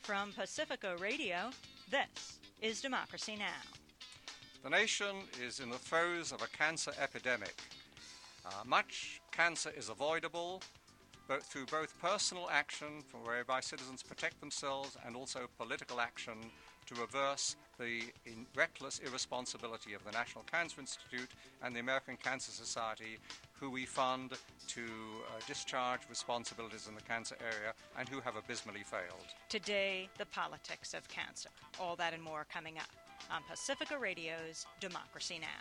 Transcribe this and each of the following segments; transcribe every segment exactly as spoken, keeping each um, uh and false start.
From Pacifica Radio, this is Democracy Now! The nation is in the throes of a cancer epidemic. Uh, much cancer is avoidable, both through both personal action, whereby citizens protect themselves, and also political action to reverse the in reckless irresponsibility of the National Cancer Institute and the American Cancer Society, who we fund to uh, discharge responsibilities in the cancer area and who have abysmally failed. Today, the politics of cancer. All that and more coming up on Pacifica Radio's Democracy Now!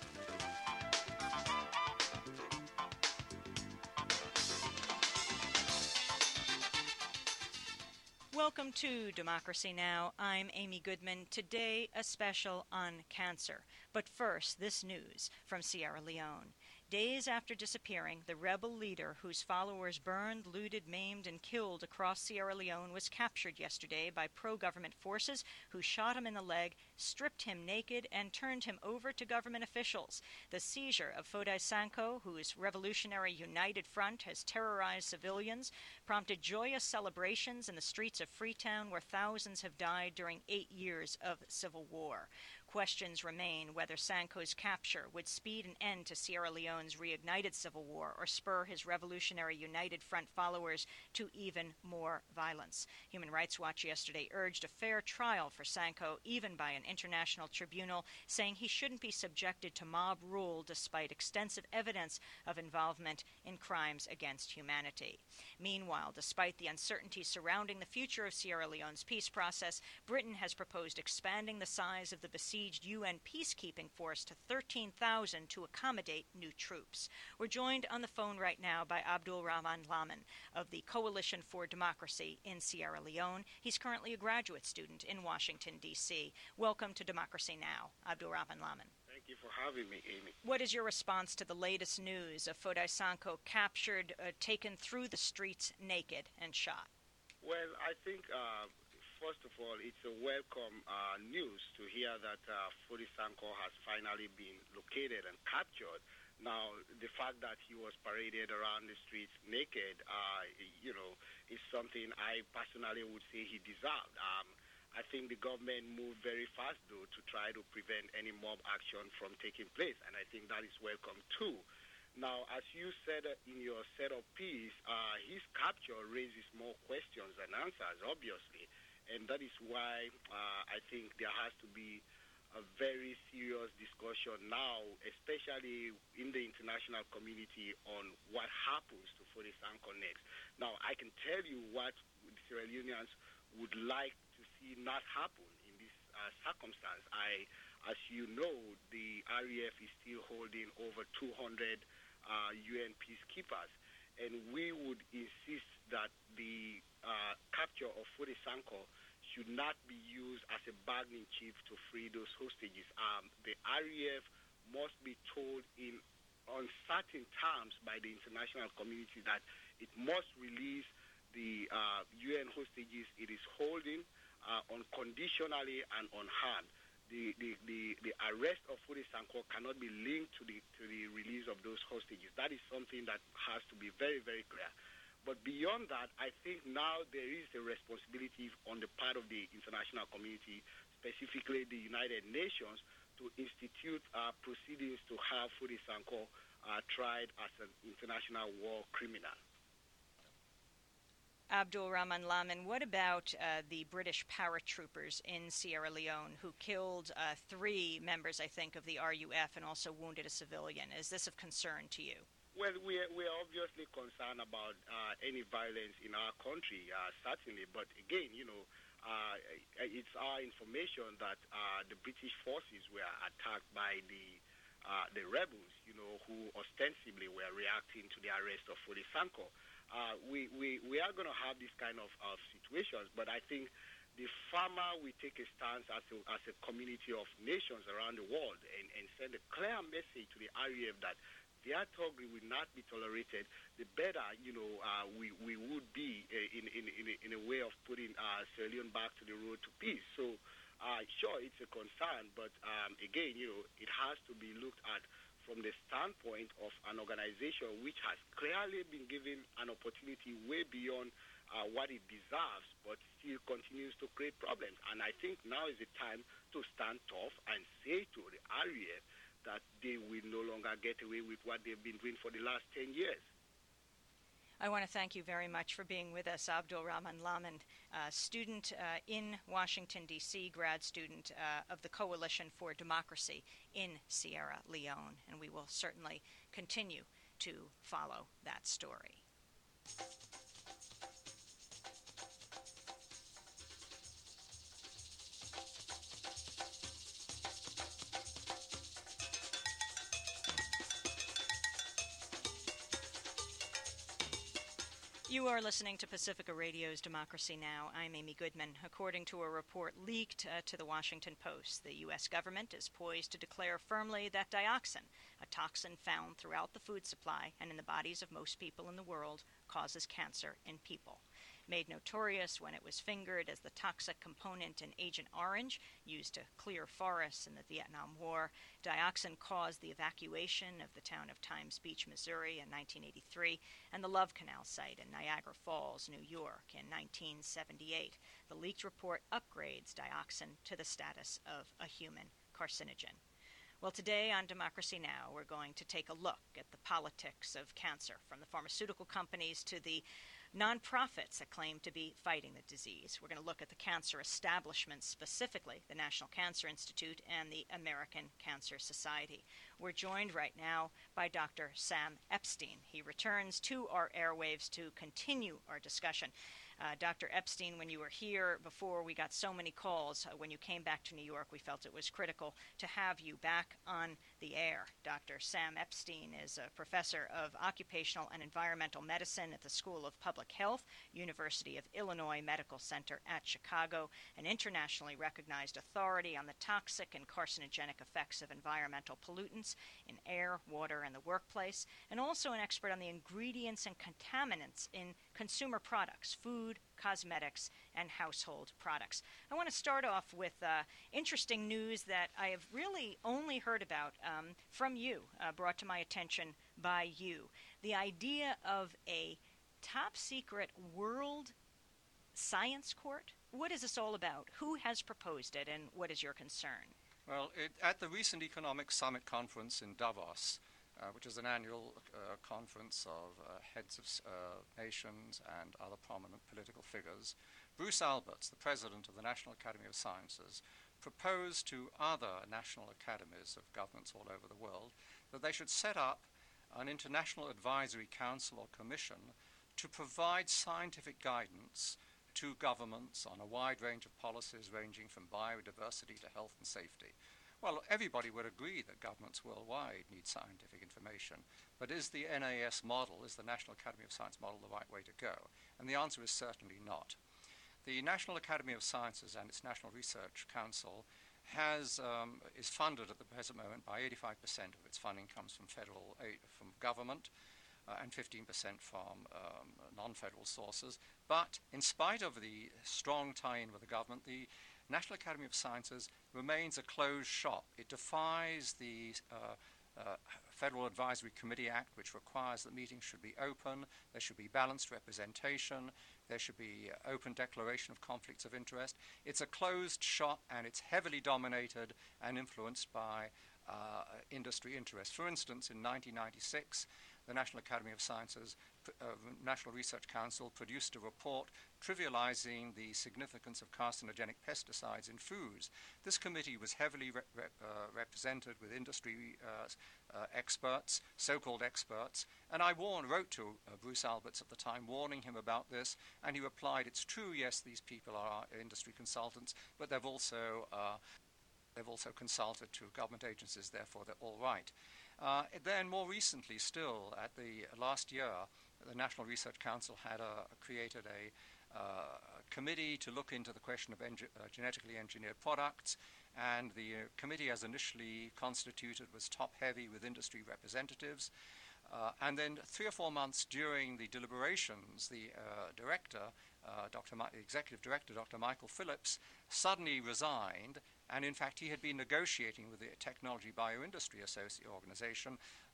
Welcome to Democracy Now! I'm Amy Goodman. Today, a special on cancer. But first, this news from Sierra Leone. Days after disappearing, the rebel leader whose followers burned, looted, maimed, and killed across Sierra Leone was captured yesterday by pro-government forces who shot him in the leg, stripped him naked, and turned him over to government officials. The seizure of Foday Sankoh, whose Revolutionary United Front has terrorized civilians, prompted joyous celebrations in the streets of Freetown, where thousands have died during eight years of civil war. Questions remain whether Sankoh's capture would speed an end to Sierra Leone's reignited civil war or spur his Revolutionary United Front followers to even more violence. Human Rights Watch yesterday urged a fair trial for Sankoh, even by an international tribunal, saying he shouldn't be subjected to mob rule despite extensive evidence of involvement in crimes against humanity. Meanwhile, despite the uncertainty surrounding the future of Sierra Leone's peace process, Britain has proposed expanding the size of the besieged U N peacekeeping force to thirteen thousand to accommodate new troops. We're joined on the phone right now by Abdul Rahman Laman of the Coalition for Democracy in Sierra Leone. He's currently a graduate student in Washington, D C Welcome to Democracy Now!, Abdul Rahman Laman. Thank you for having me, Amy. What is your response to the latest news of Foday Sankoh captured, uh, taken through the streets naked, and shot? Well, I think... Uh, First of all, it's a welcome uh, news to hear that uh, Foday Sankoh has finally been located and captured. Now, the fact that he was paraded around the streets naked, uh, you know, is something I personally would say he deserved. Um, I think the government moved very fast, though, to try to prevent any mob action from taking place, and I think that is welcome, too. Now, as you said in your setup piece, uh, his capture raises more questions than answers, obviously. And that is why uh, I think there has to be a very serious discussion now, especially in the international community, on what happens to Foday Sankoh next. Now, I can tell you what the Sierra Leoneans would like to see not happen in this uh, circumstance. I, as you know, the R E F is still holding over two hundred uh, U N peacekeepers, and we would insist that the uh, capture of Foday Sankoh should not be used as a bargaining chip to free those hostages. Um, the R E F must be told in uncertain terms by the international community that it must release the uh, U N hostages it is holding uh, unconditionally and unharmed. The, the, the, the arrest of Foday Sankoh cannot be linked to the, to the release of those hostages. That is something that has to be very, very clear. But beyond that, I think now there is a responsibility on the part of the international community, specifically the United Nations, to institute uh, proceedings to have Foday Sankoh uh, tried as an international war criminal. Abdul Rahman Laman, what about uh, the British paratroopers in Sierra Leone who killed uh, three members, I think, of the R U F and also wounded a civilian? Is this of concern to you? Well, we are, we are obviously concerned about uh, any violence in our country, uh, certainly. But again, you know, uh, it's our information that uh, the British forces were attacked by the uh, the rebels, you know, who ostensibly were reacting to the arrest of Foday Sankoh. Uh, we, we, we are going to have this kind of, of situations, but I think the farmer will take a stance as a, as a community of nations around the world and, and send a clear message to the R E F that their thuggery will not be tolerated. The better, you know, uh, we, we would be uh, in, in, in, a, in a way of putting uh, Sierra Leone back to the road to peace. So, uh, sure, it's a concern, but um, again, you know, it has to be looked at from the standpoint of an organization which has clearly been given an opportunity way beyond uh, what it deserves, but still continues to create problems. And I think now is the time to stand tough and say to the R A F that they will no longer get away with what they've been doing for the last ten years. I want to thank you very much for being with us, Abdul Rahman Laman, uh, student uh, in Washington, D C, grad student uh, of the Coalition for Democracy in Sierra Leone. And we will certainly continue to follow that story. You are listening to Pacifica Radio's Democracy Now! I'm Amy Goodman. According to a report leaked uh, to the Washington Post, the U S government is poised to declare firmly that dioxin, a toxin found throughout the food supply and in the bodies of most people in the world, causes cancer in people. Made notorious when it was fingered as the toxic component in Agent Orange, used to clear forests in the Vietnam War, dioxin caused the evacuation of the town of Times Beach, Missouri in nineteen eighty-three, and the Love Canal site in Niagara Falls, New York in nineteen seventy-eight. The leaked report upgrades dioxin to the status of a human carcinogen. Well, today on Democracy Now!, we're going to take a look at the politics of cancer, from the pharmaceutical companies to the nonprofits that claim to be fighting the disease. We're going to look at the cancer establishment, specifically the National Cancer Institute and the American Cancer Society. We're joined right now by Doctor Sam Epstein. He returns to our airwaves to continue our discussion. Uh, Doctor Epstein, when you were here before we got so many calls, uh, when you came back to New York, we felt it was critical to have you back on the air. Doctor Sam Epstein is a professor of occupational and environmental medicine at the School of Public Health, University of Illinois Medical Center at Chicago, an internationally recognized authority on the toxic and carcinogenic effects of environmental pollutants in air, water, and the workplace, and also an expert on the ingredients and contaminants in consumer products, food, cosmetics, and household products. I want to start off with uh, interesting news that I have really only heard about um, from you, uh, brought to my attention by you. The idea of a top secret world science court. What is this all about? Who has proposed it, and what is your concern? Well, it, at the recent Economic Summit Conference in Davos, Uh, which is an annual uh, conference of uh, heads of uh, nations and other prominent political figures, Bruce Alberts, the president of the National Academy of Sciences, proposed to other national academies of governments all over the world that they should set up an international advisory council or commission to provide scientific guidance to governments on a wide range of policies ranging from biodiversity to health and safety. Well, everybody would agree that governments worldwide need scientific information, but is the N A S model, is the National Academy of Science model, the right way to go? And the answer is certainly not. The National Academy of Sciences and its National Research Council has, um, is funded at the present moment by eighty-five percent of its funding comes from federal aid, from government, uh, and fifteen percent from um, non-federal sources. But in spite of the strong tie-in with the government, the National Academy of Sciences remains a closed shop. It defies the uh, uh, Federal Advisory Committee Act, which requires that meetings should be open, there should be balanced representation, there should be uh, open declaration of conflicts of interest. It's a closed shop, and it's heavily dominated and influenced by uh, industry interests. For instance, in nineteen ninety-six, the National Academy of Sciences, uh, National Research Council produced a report trivializing the significance of carcinogenic pesticides in foods. This committee was heavily re re uh, represented with industry uh, uh, experts, so-called experts, and I warned, wrote to uh, Bruce Alberts at the time, warning him about this, and he replied, it's true, yes, these people are industry consultants, but they've also, uh, they've also consulted to government agencies, therefore they're all right. Uh, then more recently still, at the last year, the National Research Council had uh, created a uh, committee to look into the question of uh, genetically engineered products, and the uh, committee as initially constituted was top-heavy with industry representatives. Uh, and then three or four months during the deliberations, the uh, director, uh, Doctor Ma the executive director, Doctor Michael Phillips, suddenly resigned. And in fact, he had been negotiating with the Technology Bioindustry Association Organization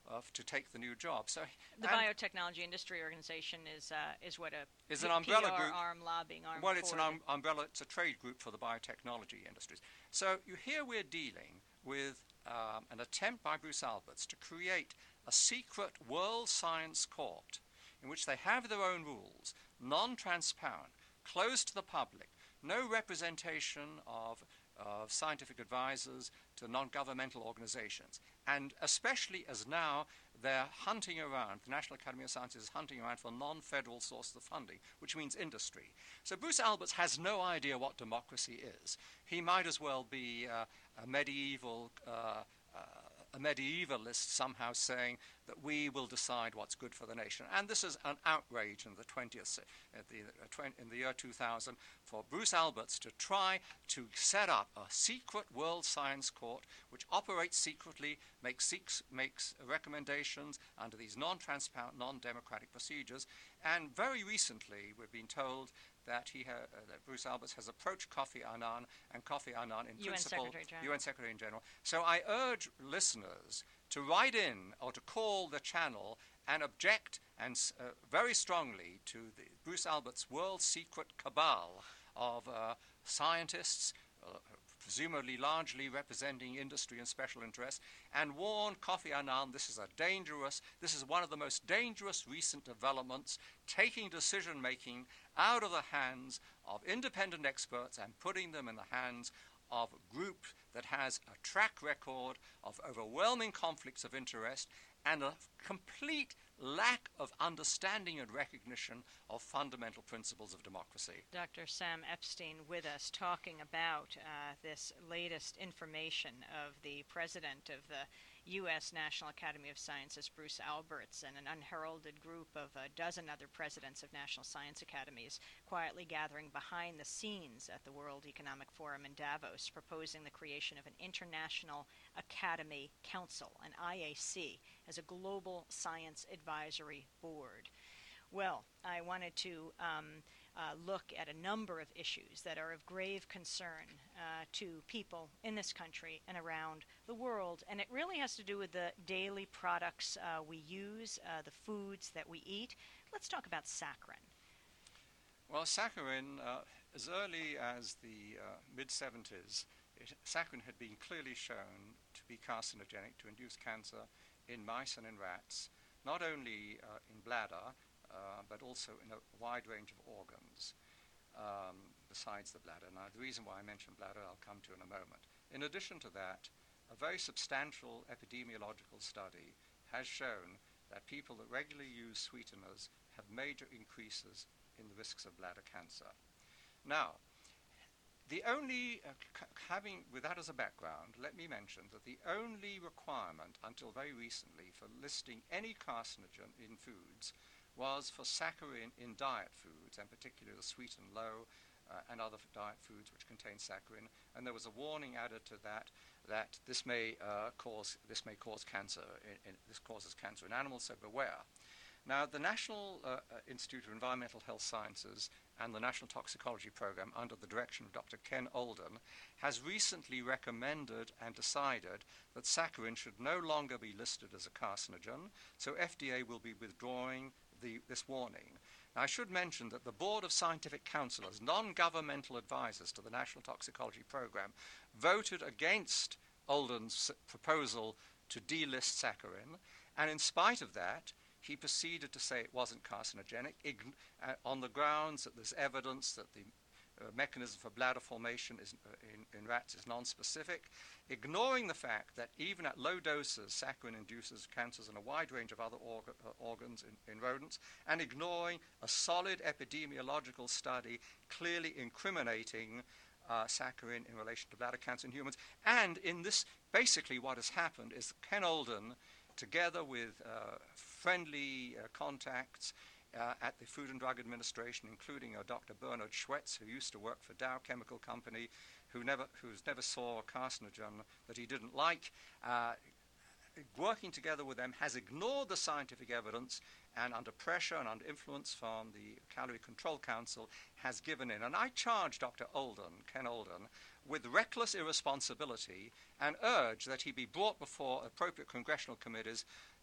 uh, to take the new job. So the Biotechnology Industry Organization is uh, is what a is an umbrella P R group arm, lobbying arm. Well, it's for an um, umbrella. It's a trade group for the biotechnology industries. So you here we're dealing with um, an attempt by Bruce Alberts to create a secret world science court in which they have their own rules, non-transparent, closed to the public, no representation of, of scientific advisors to non-governmental organizations. And especially as now they're hunting around, the National Academy of Sciences is hunting around for non-federal sources of funding, which means industry. So Bruce Alberts has no idea what democracy is. He might as well be uh, a medieval uh, uh, a medievalist somehow saying that we will decide what's good for the nation. And this is an outrage in the twentieth, uh, the, uh, twenty, in the year two thousand, for Bruce Alberts to try to set up a secret world science court which operates secretly, makes, seeks, makes recommendations under these non-transparent, non-democratic procedures. And very recently, we've been told that he ha- uh, that Bruce Alberts has approached Kofi Annan, and Kofi Annan, in U N principle, Secretary General. U N Secretary General. So I urge listeners to write in or to call the channel and object and uh, very strongly to the Bruce Alberts world secret cabal of uh, scientists, uh, presumably largely representing industry and special interests, and warn Kofi Annan this is a dangerous, this is one of the most dangerous recent developments, taking decision-making out of the hands of independent experts and putting them in the hands of a group that has a track record of overwhelming conflicts of interest and a complete lack of understanding and recognition of fundamental principles of democracy. Doctor Sam Epstein with us talking about uh, this latest information of the president of the U S National Academy of Sciences, Bruce Alberts, and an unheralded group of a dozen other presidents of national science academies quietly gathering behind the scenes at the World Economic Forum in Davos, proposing the creation of an International Academy Council, an I A C, as a global science advisory board. Well, I wanted to um, uh, look at a number of issues that are of grave concern uh, to people in this country and around the world, and it really has to do with the daily products uh, we use, uh, the foods that we eat. Let's talk about saccharin. Well, saccharin, uh, as early as the uh, mid seventies, it, saccharin had been clearly shown to be carcinogenic, to induce cancer in mice and in rats, not only uh, in bladder, uh, but also in a wide range of organs um, besides the bladder. Now, the reason why I mentioned bladder I'll come to in a moment. In addition to that, a very substantial epidemiological study has shown that people that regularly use sweeteners have major increases in the risks of bladder cancer. Now, the only, uh, c- having, with that as a background, let me mention that the only requirement until very recently for listing any carcinogen in foods was for saccharin in diet foods, and particularly the sweet and low uh, and other f- diet foods which contain saccharin. And there was a warning added to that that this may uh, cause this may cause cancer. In, in, this causes cancer in animals, so beware. Now, the National uh, uh, Institute of Environmental Health Sciences and the National Toxicology Program, under the direction of Doctor Ken Olden, has recently recommended and decided that saccharin should no longer be listed as a carcinogen, so F D A will be withdrawing the, this warning. Now, I should mention that the Board of Scientific Counselors, non-governmental advisors to the National Toxicology Program, voted against Olden's proposal to delist saccharin, and in spite of that, he proceeded to say it wasn't carcinogenic ign- uh, on the grounds that there's evidence that the uh, mechanism for bladder formation is, uh, in, in rats is non-specific, ignoring the fact that even at low doses, saccharin induces cancers in a wide range of other orga- uh, organs in, in rodents, and ignoring a solid epidemiological study clearly incriminating uh, saccharin in relation to bladder cancer in humans. And in this, basically what has happened is Ken Olden, together with uh, friendly uh, contacts uh, at the Food and Drug Administration, including uh, Doctor Bernard Schwetz, who used to work for Dow Chemical Company, who never, who's never saw a carcinogen that he didn't like, uh, working together with them, has ignored the scientific evidence and under pressure and under influence from the Calorie Control Council has given in. And I charge Doctor Olden, Ken Olden, with reckless irresponsibility and urge that he be brought before appropriate congressional committees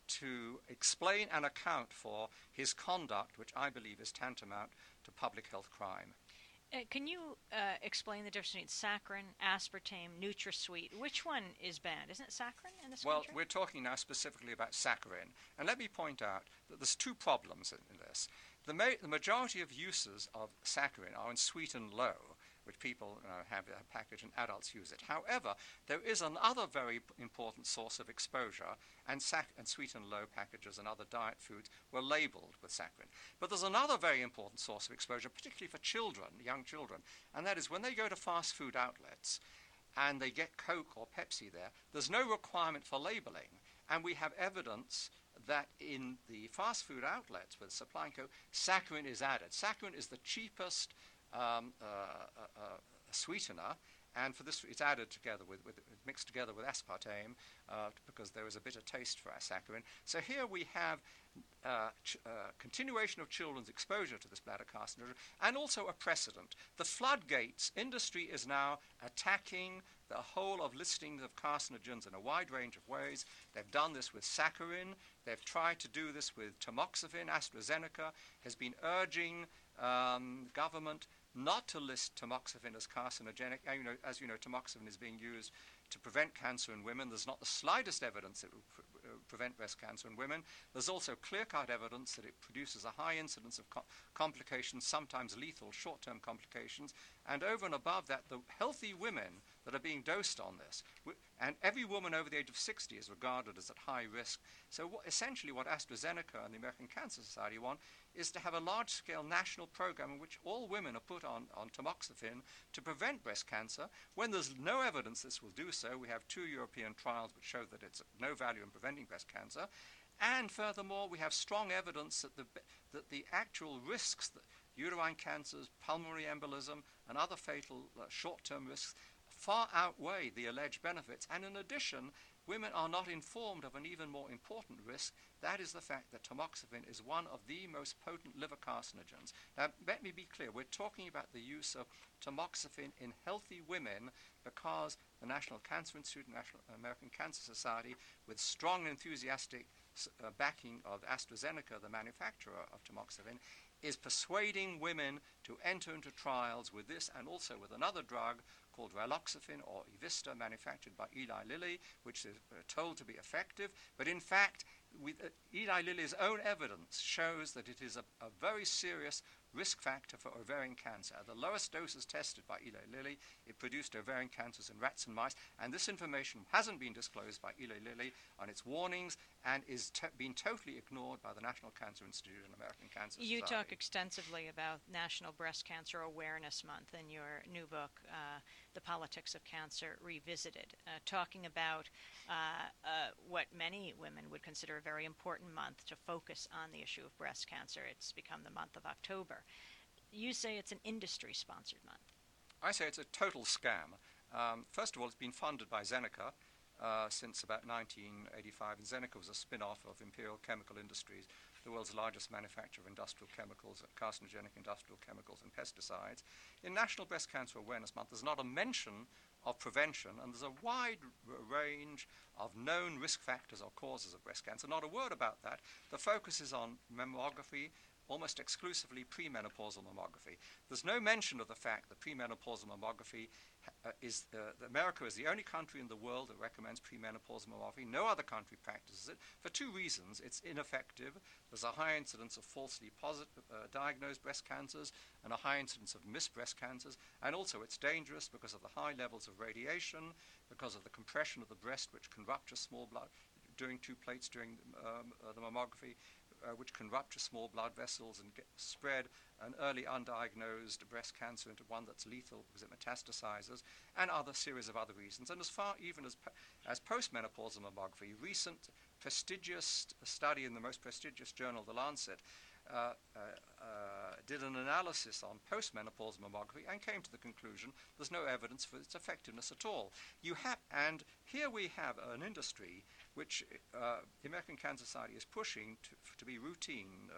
to explain and account for his conduct, which I believe is tantamount to public health crime. Uh, can you uh, explain the difference between saccharin, aspartame, NutraSweet? Which one is banned? Isn't it saccharin in this Well, country? we're talking now specifically about saccharin. And let me point out that there's two problems in, in this. The, ma- the majority of uses of saccharin are in sweet and low, which people you know, have a package and adults use it. However, there is another very p- important source of exposure, and, sac- and sweet and low packages and other diet foods were labeled with saccharin. But there's another very important source of exposure, particularly for children, young children, and that is when they go to fast food outlets and they get Coke or Pepsi there, there's no requirement for labeling, and we have evidence that in the fast food outlets with supplying Coke, saccharin is added. Saccharin is the cheapest Um, uh, uh, uh, sweetener, and for this it's added together with, with mixed together with aspartame uh, because there is a bitter taste for saccharin. So here we have uh, ch- uh, continuation of children's exposure to this bladder carcinogen, and also a precedent. The floodgates industry is now attacking the whole of listings of carcinogens in a wide range of ways. They've done this with saccharin. They've tried to do this with tamoxifen. AstraZeneca has been urging um, government not to list tamoxifen as carcinogenic. And, you know, as you know, tamoxifen is being used to prevent cancer in women. There's not the slightest evidence it will pre- uh, prevent breast cancer in women. There's also clear-cut evidence that it produces a high incidence of co- complications, sometimes lethal short-term complications. And over and above that, the healthy women that are being dosed on this, w- and every woman over the age of sixty is regarded as at high risk. So what, essentially what AstraZeneca and the American Cancer Society want is to have a large-scale national program in which all women are put on, on tamoxifen to prevent breast cancer. When there's no evidence this will do so, we have two European trials which show that it's of no value in preventing breast cancer. And furthermore, we have strong evidence that the, that the actual risks, that uterine cancers, pulmonary embolism, and other fatal uh, short-term risks far outweigh the alleged benefits. And in addition, women are not informed of an even more important risk. That is the fact that tamoxifen is one of the most potent liver carcinogens. Now, let me be clear. We're talking about the use of tamoxifen in healthy women because the National Cancer Institute and National American Cancer Society, with strong enthusiastic uh, backing of AstraZeneca, the manufacturer of tamoxifen, is persuading women to enter into trials with this and also with another drug called raloxifene or Evista, manufactured by Eli Lilly, which is uh, told to be effective. But in fact, with, uh, Eli Lilly's own evidence shows that it is a, a very serious risk factor for ovarian cancer. At the lowest doses tested by Eli Lilly, it produced ovarian cancers in rats and mice, and this information hasn't been disclosed by Eli Lilly on its warnings and is to- being totally ignored by the National Cancer Institute and American Cancer Society. You talk extensively about National Breast Cancer Awareness Month in your new book, uh, The Politics of Cancer Revisited, uh, talking about uh, uh, what many women would consider a very important month to focus on the issue of breast cancer. It's become the month of October. You say it's an industry-sponsored month. I say it's a total scam. Um, first of all, it's been funded by Zeneca uh, since about nineteen eighty-five, and Zeneca was a spin-off of Imperial Chemical Industries, the world's largest manufacturer of industrial chemicals, carcinogenic industrial chemicals and pesticides. In National Breast Cancer Awareness Month, there's not a mention of prevention, and there's a wide r- range of known risk factors or causes of breast cancer. Not a word about that. The focus is on mammography, almost exclusively premenopausal mammography. There's no mention of the fact that premenopausal mammography uh, is, uh, America is the only country in the world that recommends premenopausal mammography. No other country practices it for two reasons. It's ineffective. There's a high incidence of falsely positive, uh, diagnosed breast cancers and a high incidence of missed breast cancers. And also it's dangerous because of the high levels of radiation, because of the compression of the breast, which can rupture small blood, doing two plates during um, uh, the mammography, Uh, which can rupture small blood vessels and get, spread an early undiagnosed breast cancer into one that's lethal because it metastasizes, and other series of other reasons. And as far even as, as postmenopausal mammography, recent prestigious study in the most prestigious journal, The Lancet, uh, uh, uh, did an analysis on postmenopausal mammography and came to the conclusion there's no evidence for its effectiveness at all. You have, and here we have an industry which uh, the American Cancer Society is pushing to, to be routine uh, for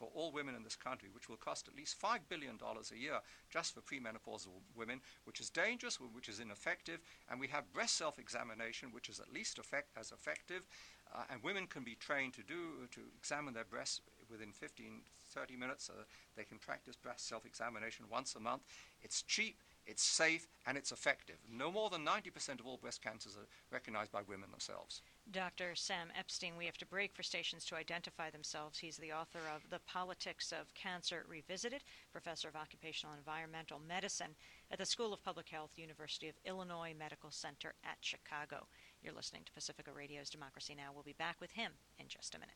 for all women in this country, which will cost at least five billion dollars a year just for premenopausal women, which is dangerous, which is ineffective, and we have breast self-examination, which is at least effect, as effective, uh, and women can be trained to do to examine their breasts within fifteen, thirty minutes. Uh, they can practice breast self-examination once a month. It's cheap, it's safe, and it's effective. No more than ninety percent of all breast cancers are recognized by women themselves. Doctor Sam Epstein, we have to break for stations to identify themselves. He's the author of The Politics of Cancer Revisited, professor of occupational and environmental medicine at the School of Public Health, University of Illinois Medical Center at Chicago. You're listening to Pacifica Radio's Democracy Now! We'll be back with him in just a minute.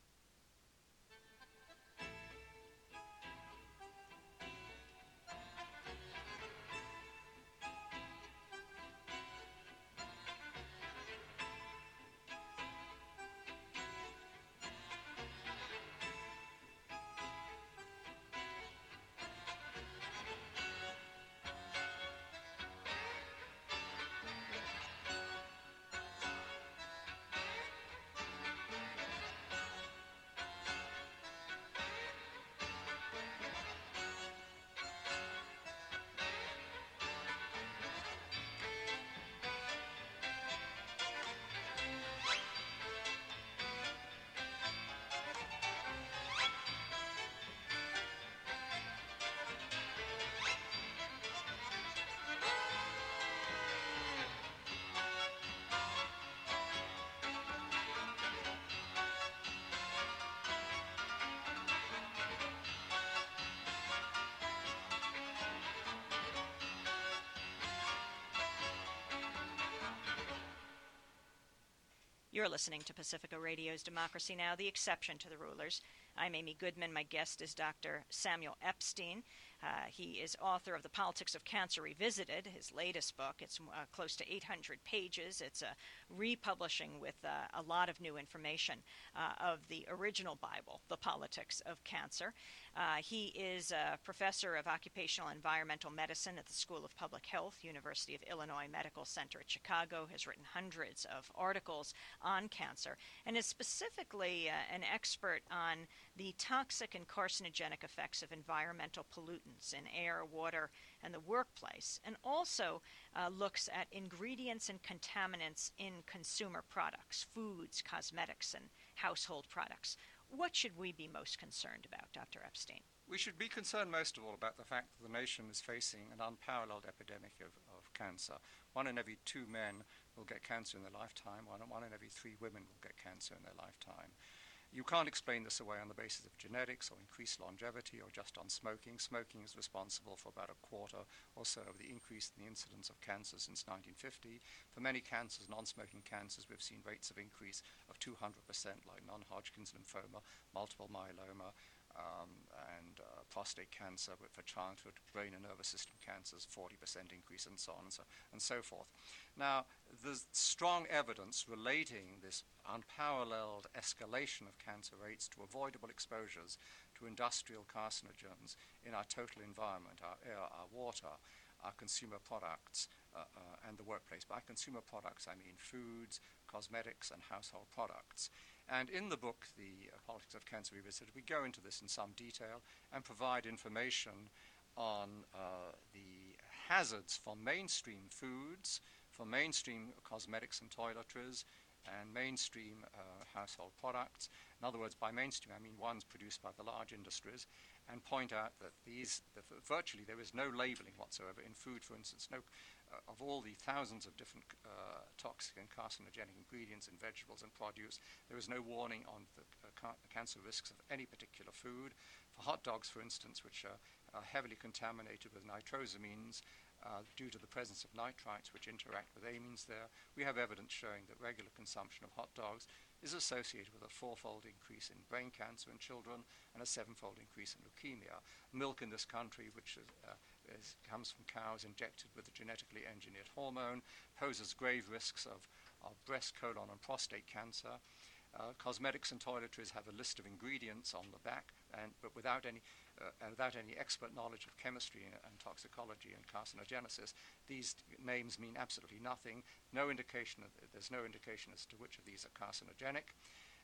You're listening to Pacifica Radio's Democracy Now!, the exception to the rulers. I'm Amy Goodman. My guest is Doctor Samuel Epstein. Uh, he is author of The Politics of Cancer Revisited, his latest book. It's uh, close to eight hundred pages. It's a republishing with uh, a lot of new information uh, of the original Bible, The Politics of Cancer. Uh, he is a professor of occupational and environmental medicine at the School of Public Health, University of Illinois Medical Center at Chicago, has written hundreds of articles on cancer, and is specifically uh, an expert on the toxic and carcinogenic effects of environmental pollutants in air, water, and the workplace, and also uh, looks at ingredients and contaminants in consumer products, foods, cosmetics, and household products. What should we be most concerned about, Doctor Epstein? We should be concerned most of all about the fact that the nation is facing an unparalleled epidemic of, of cancer. One in every two men will get cancer in their lifetime. One, one in every three women will get cancer in their lifetime. You can't explain this away on the basis of genetics or increased longevity or just on smoking. Smoking is responsible for about a quarter or so of the increase in the incidence of cancer since nineteen fifty. For many cancers, non-smoking cancers, we've seen rates of increase of two hundred percent, like non-Hodgkin's lymphoma, multiple myeloma, um, and uh, prostate cancer, but for childhood brain and nervous system cancers, forty percent increase, and so on and so, and so forth. Now, there's strong evidence relating this unparalleled escalation of cancer rates to avoidable exposures to industrial carcinogens in our total environment, our air, our water, our consumer products, uh, uh, and the workplace. By consumer products, I mean foods, cosmetics, and household products. And in the book, The uh, Politics of Cancer Revisited, we go into this in some detail and provide information on uh, the hazards for mainstream foods, for mainstream cosmetics and toiletries, and mainstream uh, household products. In other words, by mainstream, I mean ones produced by the large industries, and point out that these, the, virtually there is no labeling whatsoever in food, for instance, no, uh, of all the thousands of different uh, toxic and carcinogenic ingredients in vegetables and produce, there is no warning on the uh, ca- cancer risks of any particular food. For hot dogs, for instance, which are, are heavily contaminated with nitrosamines, Uh, due to the presence of nitrites which interact with amines there, we have evidence showing that regular consumption of hot dogs is associated with a fourfold increase in brain cancer in children and a sevenfold increase in leukemia. Milk in this country, which is, uh, is, comes from cows injected with a genetically engineered hormone, poses grave risks of, of breast, colon, and prostate cancer. Uh, cosmetics and toiletries have a list of ingredients on the back, and, but without any, uh, without any expert knowledge of chemistry and, and toxicology and carcinogenesis, these names mean absolutely nothing. No indication. Of, there's no indication as to which of these are carcinogenic.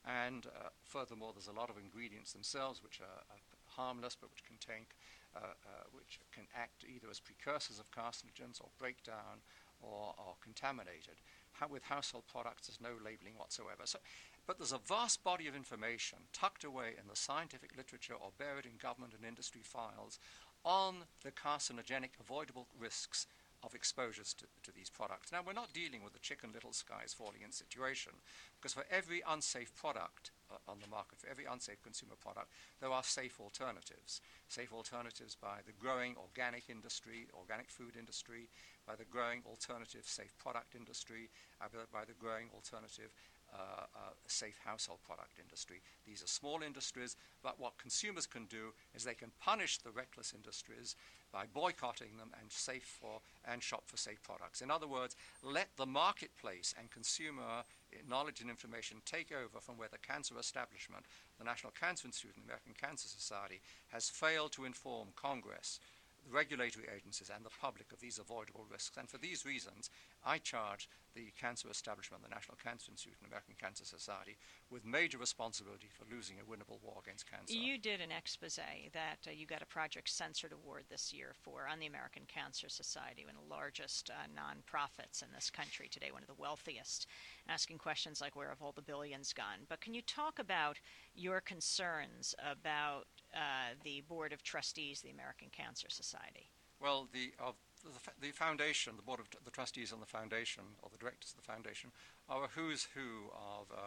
And uh, furthermore, there's a lot of ingredients themselves which are, are harmless, but which contain, uh, uh, which can act either as precursors of carcinogens or break down or are contaminated. How, with household products, there's no labeling whatsoever. So, but there's a vast body of information tucked away in the scientific literature or buried in government and industry files on the carcinogenic avoidable risks of exposures to, to these products. Now, we're not dealing with the chicken little skies falling in situation, because for every unsafe product uh, on the market, for every unsafe consumer product, there are safe alternatives. Safe alternatives by the growing organic industry, organic food industry, by the growing alternative safe product industry, uh, by the growing alternative Uh, uh, safe household product industry. These are small industries, but what consumers can do is they can punish the reckless industries by boycotting them and safe for and shop for safe products. In other words, let the marketplace and consumer knowledge and information take over from where the cancer establishment, the National Cancer Institute and the American Cancer Society, has failed to inform Congress, the regulatory agencies, and the public of these avoidable risks. And for these reasons, I charge the cancer establishment, the National Cancer Institute and American Cancer Society, with major responsibility for losing a winnable war against cancer. You did an expose that uh, you got a Project Censored Award this year for on the American Cancer Society, one of the largest uh, nonprofits in this country today, one of the wealthiest, asking questions like where have all the billions gone. But can you talk about your concerns about uh, the Board of Trustees of the American Cancer Society? Well, the of the, the foundation, the board of t- the trustees and the foundation, or the directors of the foundation, are a who's who of uh,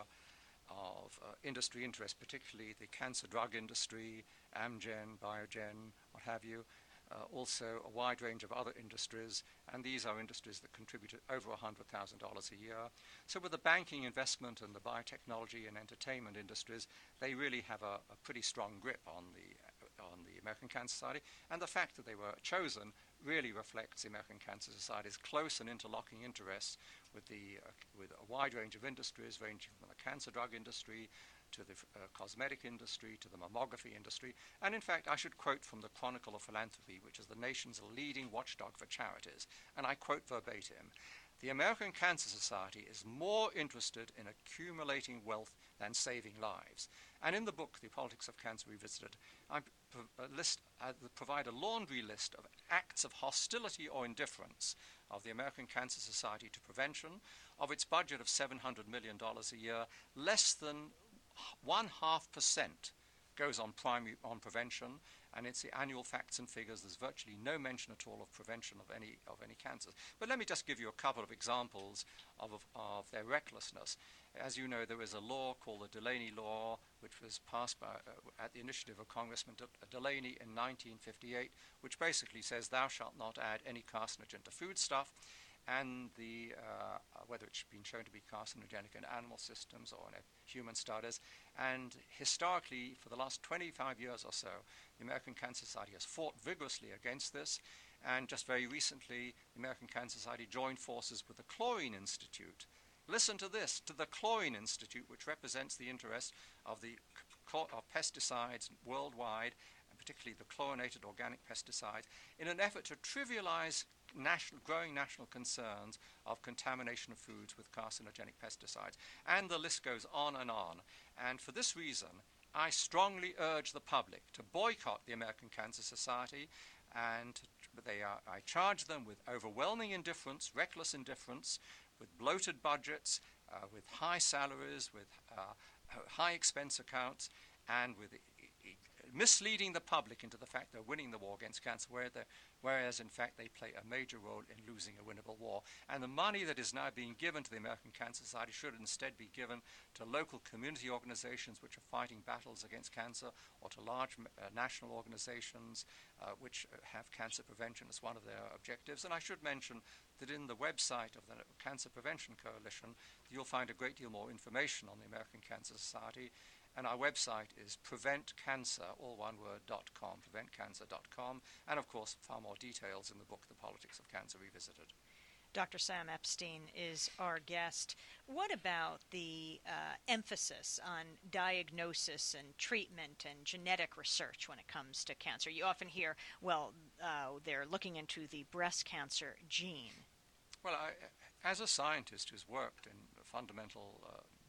of uh, industry interest, particularly the cancer drug industry, Amgen, Biogen, what have you. Uh, also a wide range of other industries, and these are industries that contribute over one hundred thousand dollars a year. So with the banking, investment, and the biotechnology and entertainment industries, they really have a, a pretty strong grip on the on the American Cancer Society, and the fact that they were chosen really reflects the American Cancer Society's close and interlocking interests with the uh, with a wide range of industries, ranging from the cancer drug industry to the uh, cosmetic industry to the mammography industry. And in fact, I should quote from the Chronicle of Philanthropy, which is the nation's leading watchdog for charities, and I quote verbatim: "The American Cancer Society is more interested in accumulating wealth than saving lives." And in the book, The Politics of Cancer Revisited, I pro- list, I provide a laundry list of acts of hostility or indifference of the American Cancer Society to prevention. Of its budget of seven hundred million dollars a year, less than one half percent goes on primary on prevention, and it's the annual facts and figures. There's virtually no mention at all of prevention of any of any cancers. But let me just give you a couple of examples of, of, of their recklessness. As you know, there is a law called the Delaney Law, which was passed by, uh, at the initiative of Congressman De- Delaney in nineteen fifty-eight, which basically says thou shalt not add any carcinogen to foodstuff, and the uh, whether it's been shown to be carcinogenic in animal systems or in human studies. And historically, for the last twenty-five years or so, the American Cancer Society has fought vigorously against this. And just very recently, the American Cancer Society joined forces with the Chlorine Institute. Listen to this, to the Chlorine Institute, which represents the interest of the cl- of pesticides worldwide, and particularly the chlorinated organic pesticides, in an effort to trivialize national, growing national concerns of contamination of foods with carcinogenic pesticides. And the list goes on and on. And for this reason, I strongly urge the public to boycott the American Cancer Society, and they are, I charge them with overwhelming indifference, reckless indifference, with bloated budgets, uh, with high salaries, with uh, high expense accounts, and with e- e- misleading the public into the fact they're winning the war against cancer, where whereas in fact they play a major role in losing a winnable war. And the money that is now being given to the American Cancer Society should instead be given to local community organizations which are fighting battles against cancer, or to large uh, national organizations uh, which have cancer prevention as one of their objectives. And I should mention that in the website of the Cancer Prevention Coalition, you'll find a great deal more information on the American Cancer Society. And our website is prevent cancer, all one word, dot com, prevent cancer dot com. And of course, far more details in the book, The Politics of Cancer Revisited. Doctor Sam Epstein is our guest. What about the uh, emphasis on diagnosis and treatment and genetic research when it comes to cancer? You often hear, well, uh, they're looking into the breast cancer gene. Well, I, as a scientist who's worked in fundamental uh,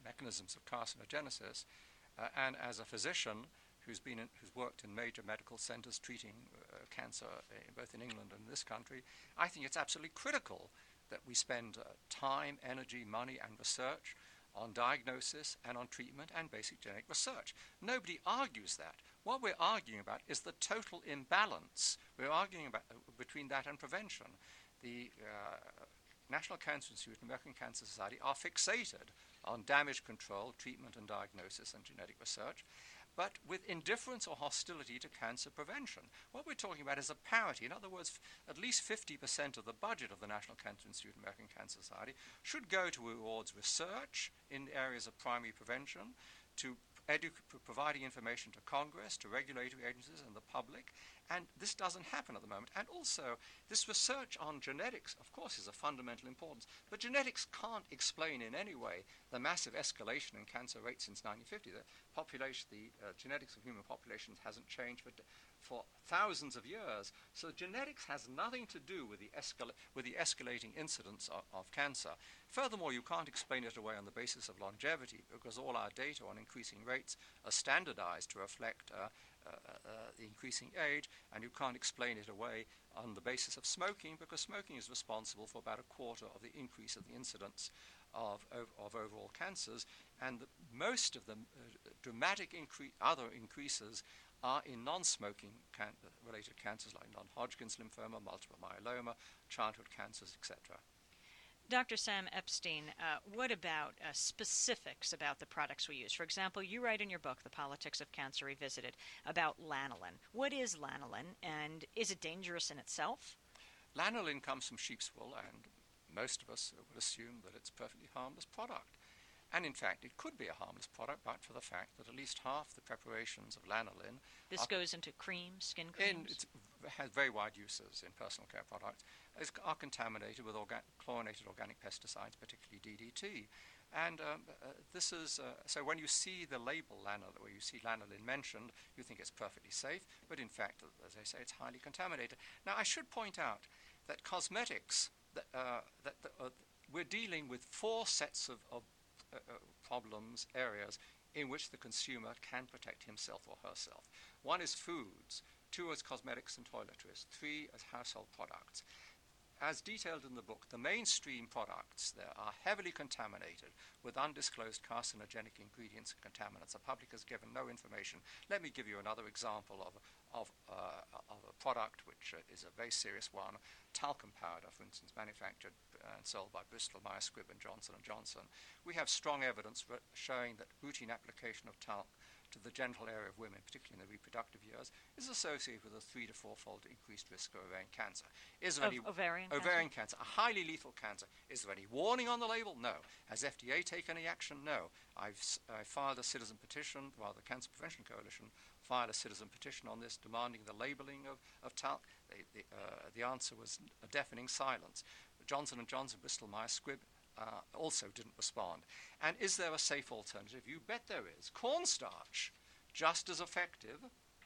mechanisms of carcinogenesis, uh, and as a physician who's been in, who's worked in major medical centers treating uh, cancer uh, both in England and in this country, I think it's absolutely critical that we spend uh, time, energy, money, and research on diagnosis and on treatment and basic genetic research. Nobody argues that. What we're arguing about is the total imbalance. We're arguing about uh, between that and prevention. The uh, National Cancer Institute and American Cancer Society are fixated on damage control, treatment and diagnosis, and genetic research, but with indifference or hostility to cancer prevention. What we're talking about is a parity. In other words, f- at least fifty percent of the budget of the National Cancer Institute and American Cancer Society should go towards research in areas of primary prevention, to edu- providing information to Congress, to regulatory agencies and the public, and this doesn't happen at the moment. And also, this research on genetics, of course, is of fundamental importance, but genetics can't explain in any way the massive escalation in cancer rates since nineteen fifty. The population, the uh, genetics of human populations hasn't changed for, for thousands of years. So genetics has nothing to do with the, escal- with the escalating incidence of, of cancer. Furthermore, you can't explain it away on the basis of longevity, because all our data on increasing rates are standardized to reflect uh, uh, uh, the increasing age, and you can't explain it away on the basis of smoking, because smoking is responsible for about a quarter of the increase of the incidence of, of, of overall cancers, and the, most of the uh, dramatic incre- other increases are in non-smoking can- related cancers like non-Hodgkin's lymphoma, multiple myeloma, childhood cancers, et cetera. Doctor Sam Epstein, uh, what about uh, specifics about the products we use? For example, you write in your book, The Politics of Cancer Revisited, about lanolin. What is lanolin, and is it dangerous in itself? Lanolin comes from sheep's wool, and most of us would assume that it's a perfectly harmless product. And in fact, it could be a harmless product, but for the fact that at least half the preparations of lanolin... This goes into creams, skin creams? It has very wide uses in personal care products, is, are contaminated with orga- chlorinated organic pesticides, particularly D D T. And um, uh, this is, uh, so when you see the label lanolin, where you see lanolin mentioned, you think it's perfectly safe, but in fact, as I say, it's highly contaminated. Now, I should point out that cosmetics, that, uh, that uh, we're dealing with four sets of, of Uh, uh, problems, areas in which the consumer can protect himself or herself. One is foods, two is cosmetics and toiletries, three as household products. As detailed in the book, the mainstream products there are heavily contaminated with undisclosed carcinogenic ingredients and contaminants. The public has given no information. Let me give you another example of, of, uh, of a product which uh, is a very serious one. Talcum powder, for instance, manufactured and sold by Bristol Myers Squibb and Johnson and Johnson. We have strong evidence re- showing that routine application of talc to the genital area of women, particularly in the reproductive years, is associated with a three to four-fold increased risk of ovarian cancer. Is there Of any ovarian ovarian cancer? cancer, a highly lethal cancer? Is there any warning on the label? No. Has F D A taken any action? No. I've s- I filed a citizen petition, while the Cancer Prevention Coalition filed a citizen petition on this, demanding the labeling of, of talc. They, the, uh, the answer was a deafening silence. Johnson and Johnson, Bristol Myers Squibb, Uh, also didn't respond. And is there a safe alternative? You bet there is. Cornstarch, just as effective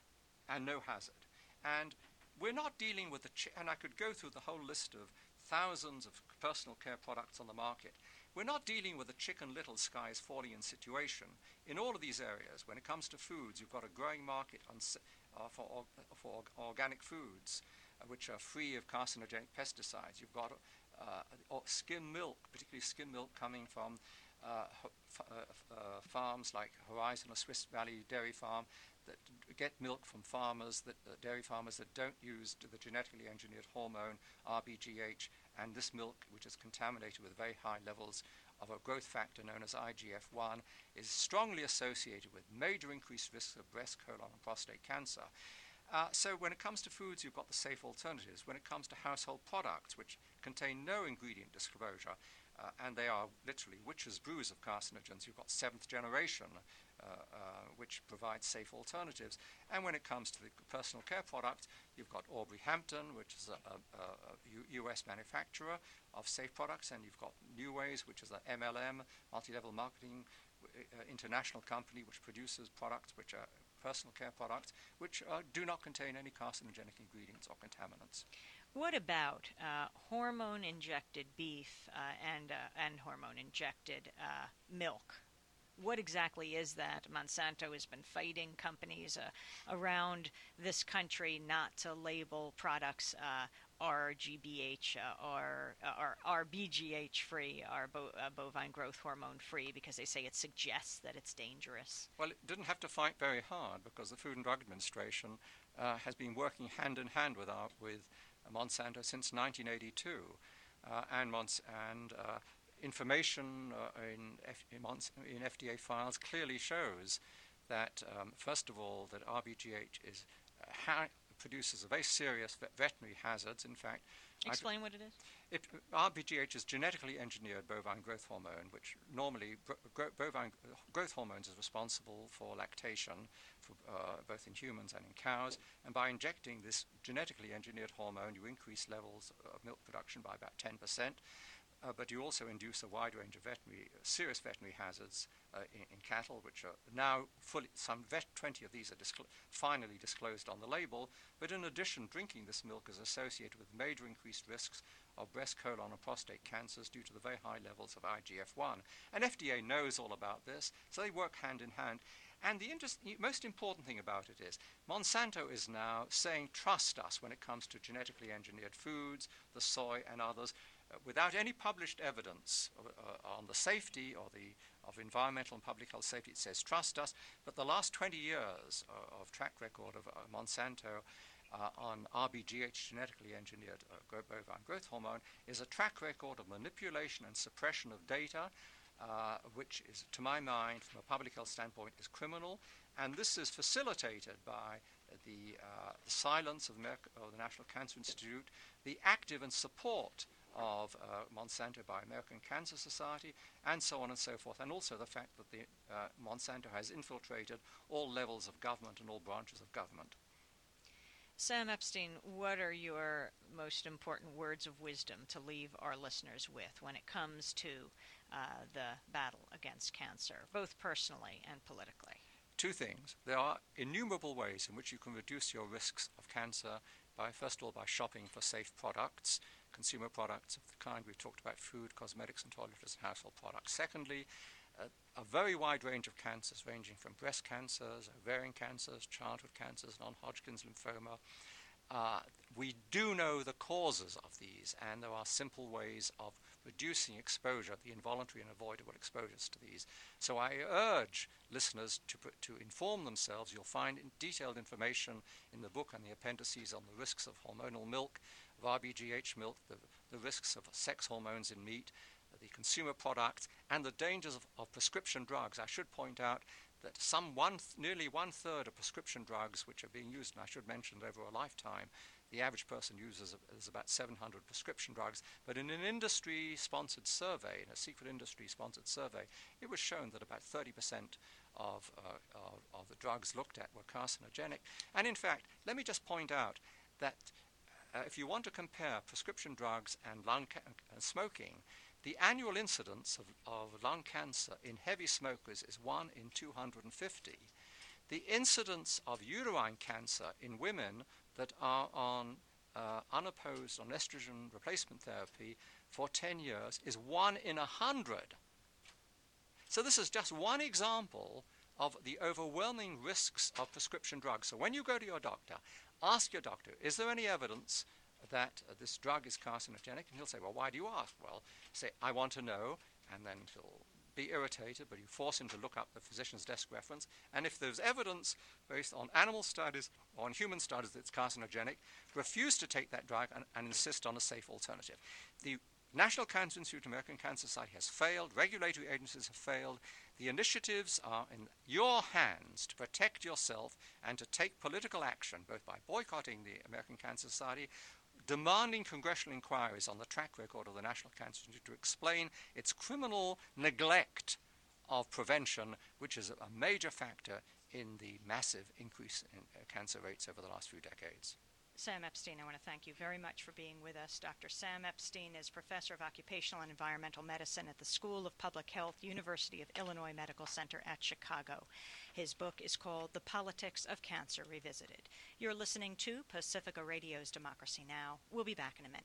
and no hazard. And we're not dealing with the, chi- and I could go through the whole list of thousands of personal care products on the market. We're not dealing with a chicken little sky is falling in situation. In all of these areas, when it comes to foods, you've got a growing market on, uh, for, or, for organic foods, uh, which are free of carcinogenic pesticides. You've got Uh, or skim milk, particularly skim milk coming from uh, f- uh, uh, farms like Horizon or Swiss Valley Dairy Farm that get milk from farmers, that uh, dairy farmers that don't use the genetically engineered hormone R B G H, and this milk, which is contaminated with very high levels of a growth factor known as I G F one, is strongly associated with major increased risks of breast, colon, and prostate cancer. Uh, so when it comes to foods, you've got the safe alternatives. When it comes to household products, which contain no ingredient disclosure, uh, and they are literally witches' brews of carcinogens, you've got seventh generation, uh, uh, which provides safe alternatives. And when it comes to the personal care products, you've got Aubrey Hampton, which is a, a, a U- US manufacturer of safe products, and you've got New Ways, which is an M L M, multi-level marketing uh, international company, which produces products which are personal care products, which uh, do not contain any carcinogenic ingredients or contaminants. What about uh, hormone-injected beef uh, and uh, and hormone-injected uh, milk? what exactly is that? Monsanto has been fighting companies uh, around this country not to label products uh, R G B H uh, or, or R B G H free, or bo- uh, bovine growth hormone free, because they say it suggests that it's dangerous. Well, it didn't have to fight very hard, because the Food and Drug Administration uh, has been working hand in hand with our, with Monsanto since nineteen eighty-two, uh, and, Mons- and uh, information uh, in, F- in, Mons- in F D A files clearly shows that, um, first of all, that R B G H is uh, ha- produces a very serious vet- veterinary hazards. In fact, Explain what it is. It, R B G H is genetically engineered bovine growth hormone, which normally bro- gro- bovine growth hormones is responsible for lactation, for, uh, both in humans and in cows. And by injecting this genetically engineered hormone, you increase levels of milk production by about ten percent. Uh, but you also induce a wide range of veterinary, uh, serious veterinary hazards uh, in, in cattle, which are now fully, some vet, twenty of these are disclo- finally disclosed on the label. But in addition, drinking this milk is associated with major increased risks of breast, colon, and prostate cancers due to the very high levels of I G F one. And F D A knows all about this, so they work hand in hand. And the interest, most important thing about it is Monsanto is now saying, trust us when it comes to genetically engineered foods, the soy and others, uh, without any published evidence of, uh, on the safety or the of environmental and public health safety. It says, trust us. But the last twenty years uh, of track record of uh, Monsanto uh, on R B G H, genetically engineered uh, bovine growth hormone, is a track record of manipulation and suppression of data, Uh, which is, to my mind, from a public health standpoint, is criminal. And this is facilitated by the, uh, the silence of, America, of the National Cancer Institute, the active and support of uh, Monsanto by American Cancer Society, and so on and so forth, and also the fact that the, uh, Monsanto has infiltrated all levels of government and all branches of government. Sam Epstein, what are your most important words of wisdom to leave our listeners with when it comes to uh, the battle against cancer, both personally and politically? Two things. There are innumerable ways in which you can reduce your risks of cancer by, first of all, by shopping for safe products, consumer products of the kind we've talked about, food, cosmetics, and toiletries and household products. Secondly, uh, a very wide range of cancers, ranging from breast cancers, ovarian cancers, childhood cancers, non-Hodgkin's lymphoma. Uh, we do know the causes of these, and there are simple ways of reducing exposure, the involuntary and avoidable exposures to these. So I urge listeners to, to inform themselves. You'll find in detailed information in the book and the appendices on the risks of hormonal milk, of R B G H milk, the, the risks of sex hormones in meat, the consumer products, and the dangers of, of prescription drugs. I should point out that some one, th- nearly one third of prescription drugs which are being used, and I should mention that over a lifetime, the average person uses a, is about seven hundred prescription drugs. But in an industry-sponsored survey, in a secret industry-sponsored survey, it was shown that about thirty percent of, uh, of, of the drugs looked at were carcinogenic. And in fact, let me just point out that uh, if you want to compare prescription drugs and lung ca- and smoking, the annual incidence of, of lung cancer in heavy smokers is one in two hundred fifty. The incidence of uterine cancer in women that are on uh, unopposed on estrogen replacement therapy for ten years is one in a hundred. So this is just one example of the overwhelming risks of prescription drugs. So when you go to your doctor, ask your doctor, is there any evidence that uh, this drug is carcinogenic? And he'll say, well, why do you ask? Well, say, I want to know, and then he'll be irritated, but you force him to look up the physician's desk reference, and if there's evidence based on animal studies or on human studies that it's carcinogenic, refuse to take that drug and, and insist on a safe alternative. The National Cancer Institute, American Cancer Society has failed, regulatory agencies have failed. The initiatives are in your hands to protect yourself and to take political action, both by boycotting the American Cancer Society, demanding congressional inquiries on the track record of the National Cancer Institute to explain its criminal neglect of prevention, which is a major factor in the massive increase in uh, cancer rates over the last few decades. Sam Epstein, I want to thank you very much for being with us. Doctor Sam Epstein is Professor of Occupational and Environmental Medicine at the School of Public Health, University of Illinois Medical Center at Chicago. His book is called The Politics of Cancer Revisited. You're listening to Pacifica Radio's Democracy Now! We'll be back in a minute.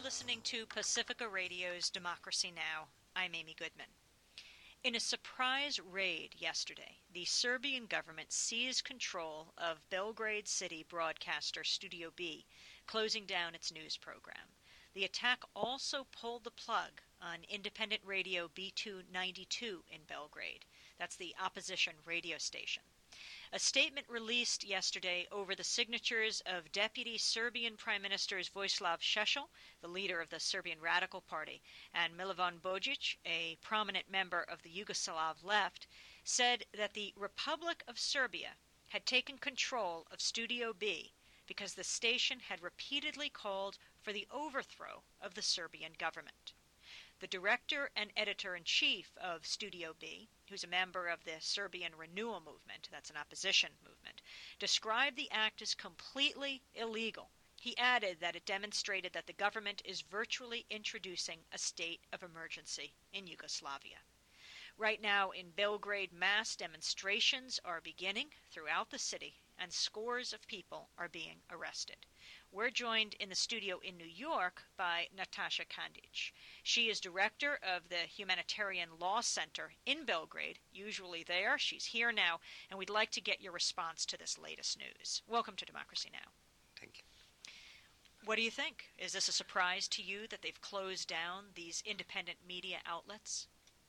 listening to Pacifica Radio's Democracy Now! I'm Amy Goodman. In a surprise raid yesterday, the Serbian government seized control of Belgrade City broadcaster Studio B, closing down its news program. The attack also pulled the plug on independent radio B two ninety-two in Belgrade. That's the opposition radio station. A statement released yesterday over the signatures of Deputy Serbian Prime Ministers Vojislav Šešelj, the leader of the Serbian Radical Party, and Milovan Bojic, a prominent member of the Yugoslav left, said that the Republic of Serbia had taken control of Studio B because the station had repeatedly called for the overthrow of the Serbian government. The director and editor-in-chief of Studio B, who's a member of the Serbian Renewal Movement, that's an opposition movement, described the act as completely illegal. He added that it demonstrated that the government is virtually introducing a state of emergency in Yugoslavia. Right now in Belgrade, mass demonstrations are beginning throughout the city, and scores of people are being arrested. We're joined in the studio in New York by Natasha Kandic. She is director of the Humanitarian Law Center in Belgrade, usually there. She's here now, and we'd like to get your response to this latest news. Welcome to Democracy Now! Thank you. What do you think? Is this a surprise to you that they've closed down these independent media outlets?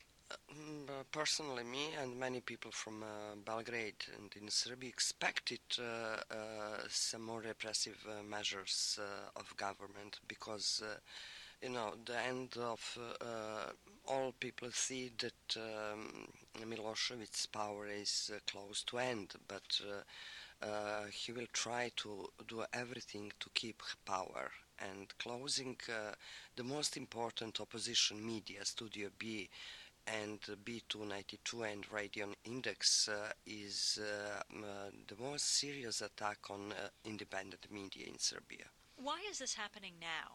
Uh, personally, me and many people from uh, Belgrade and in Serbia expected uh, uh, some more repressive uh, measures uh, of government because, uh, you know, the end of uh, uh, all people see that um, Milosevic's power is uh, close to end, but uh, uh, he will try to do everything to keep power. And closing uh, the most important opposition media, Studio B, and B two ninety-two and Radio Index uh, is uh, uh, the most serious attack on uh, independent media in Serbia. Why is this happening now?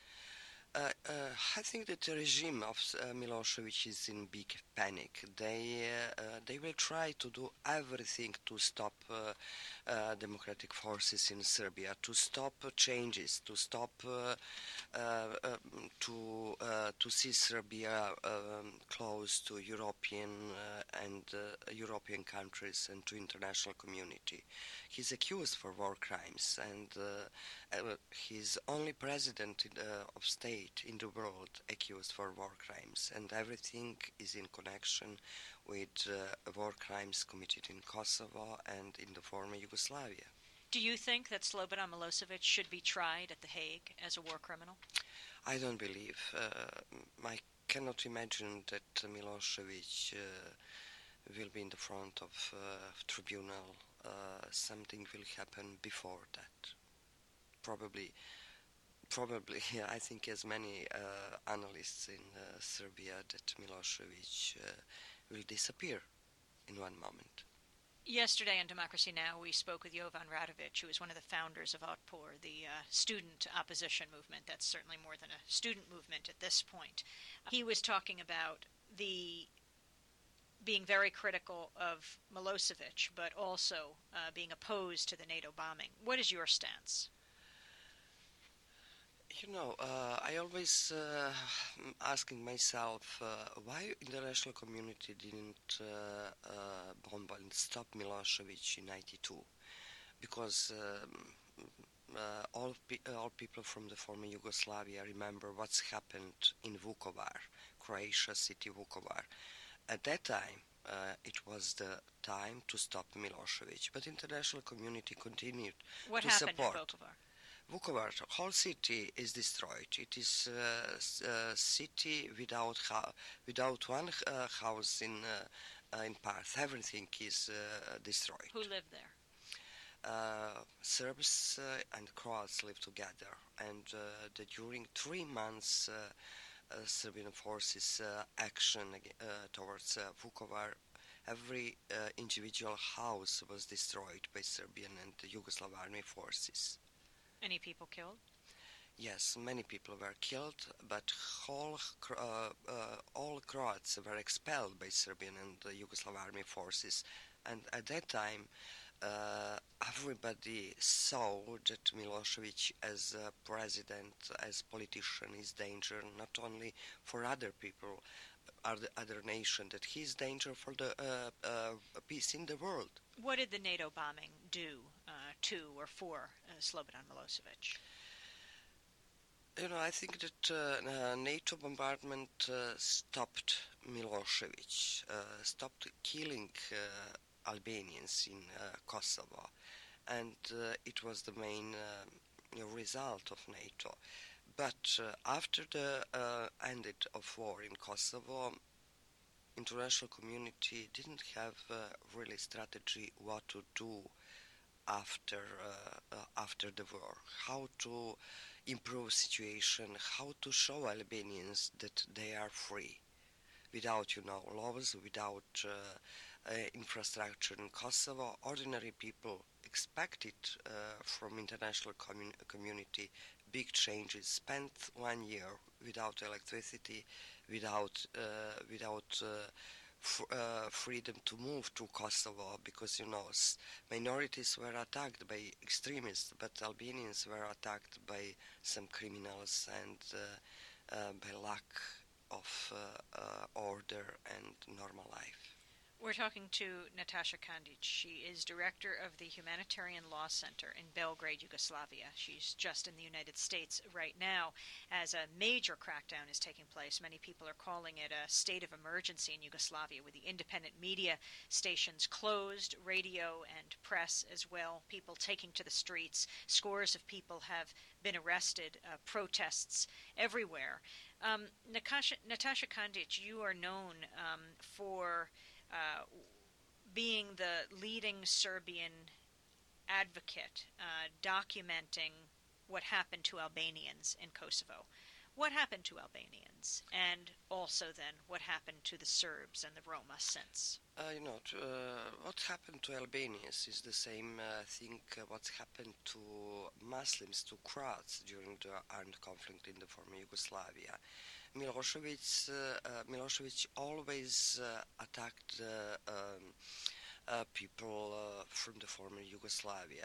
Uh, uh, I think that the regime of uh, Milosevic is in big panic. They uh, uh, they will try to do everything to stop uh, uh, democratic forces in Serbia, to stop uh, changes, to stop uh, uh, um, to uh, to see Serbia um, close to European uh, and uh, European countries and to international community. He's accused for war crimes, and uh, uh, he's only president in, uh, of state in the world accused for war crimes, and everything is in connection with uh, war crimes committed in Kosovo and in the former Yugoslavia. Do you think that Slobodan Milosevic should be tried at The Hague as a war criminal? I don't believe. Uh, I cannot imagine that Milosevic uh, will be in the front of uh, tribunal. Uh, something will happen before that. Probably, probably. Yeah, I think as many uh, analysts in uh, Serbia that Milosevic uh, will disappear in one moment. Yesterday on Democracy Now! We spoke with Jovan Radovic, who is one of the founders of Otpor, the uh, student opposition movement. That's certainly more than a student movement at this point. He was talking about the being very critical of Milosevic, but also uh, being opposed to the NATO bombing. What is your stance? You know, uh, I always uh, asking myself uh, why international community didn't uh, uh, bomb and stop Milosevic in ninety-two, because um, uh, all pe- all people from the former Yugoslavia remember what's happened in Vukovar, Croatia city Vukovar. At that time, uh, it was the time to stop Milosevic, but international community continued what to happened support. in Vukovar? Vukovar, the whole city is destroyed. It is a uh, uh, city without ha- without one uh, house in uh, uh, in Path. Everything is uh, destroyed. Who lived there? Uh, Serbs uh, and Croats live together, and uh, the, during three months, uh, uh, Serbian forces uh, action uh, towards uh, Vukovar, every uh, individual house was destroyed by Serbian and the Yugoslav army forces. Any people killed? Yes, many people were killed, but whole, uh, uh, all Croats were expelled by Serbian and the Yugoslav army forces. And at that time, uh, everybody saw that Milosevic as a president, as politician, is danger not only for other people, other, other nation, that he's danger for the uh, uh, peace in the world. What did the NATO bombing do uh, to or for uh, Slobodan Milosevic? You know, I think that uh, uh, NATO bombardment uh, stopped Milosevic, uh, stopped killing uh, Albanians in uh, Kosovo, and uh, it was the main uh, you know, result of NATO. But uh, after the uh, ended of war in Kosovo, international community didn't have uh, really strategy what to do after uh, uh, after the war, how to improve situation, how to show Albanians that they are free, without you know laws, without uh, uh, infrastructure in Kosovo. Ordinary people expected uh, from international commun- community big changes. Spent one year without electricity, without uh, without uh, f- uh, freedom to move to Kosovo, because you know s- minorities were attacked by extremists, but Albanians were attacked by some criminals and uh, uh, by lack of uh, uh, order and normal life. We're talking to Natasha Kandic. She is director of the Humanitarian Law Center in Belgrade, Yugoslavia. She's just in the United States right now as a major crackdown is taking place. Many people are calling it a state of emergency in Yugoslavia, with the independent media stations closed, radio and press as well, people taking to the streets. Scores of people have been arrested, uh, protests everywhere. Um, Natasha, Natasha Kandic, you are known um, for Uh, being the leading Serbian advocate, uh, documenting what happened to Albanians in Kosovo. What happened to Albanians? And also then, what happened to the Serbs and the Roma since? Uh, you know, t- uh, what happened to Albanians is the same uh, thing uh, what happened to Muslims, to Croats during the armed conflict in the former Yugoslavia. Milosevic, uh, uh, Milosevic always uh, attacked uh, um, uh, people uh, from the former Yugoslavia.